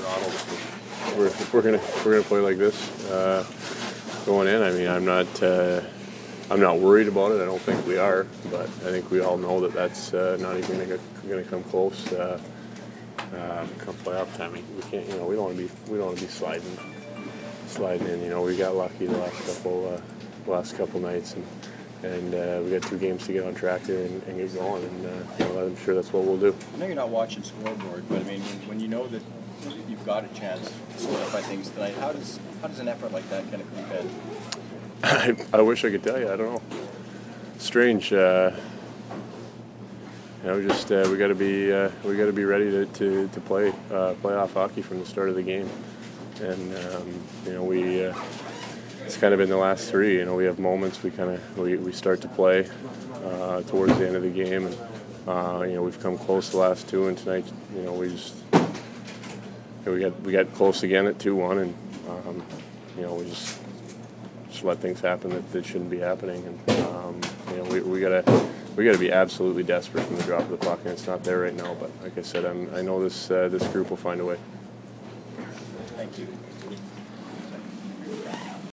Toronto. If we're gonna play like this going in, I mean, I'm not worried about it. I don't think we are, but I think we all know that that's not even going to come close. Come playoff time, we can't. We don't want to be sliding in. We got lucky the last couple nights, and we got 2 games to get on track here and get going. And I'm sure that's what we'll do. I know you're not watching scoreboard, but I mean, when you know that you've got a chance to solidify things tonight, how does an effort like that kind of compare? I wish I could tell you. I don't know. Strange. We got to be ready to play playoff hockey from the start of the game, and it's kind of been the last 3. We have moments we start to play towards the end of the game, and we've come close the last 2, and tonight we got close again at 2-1, and we just let things happen that shouldn't be happening, and we gotta be absolutely desperate from the drop of the puck, and it's not there right now. But like I said, I know this group will find a way. Thank you.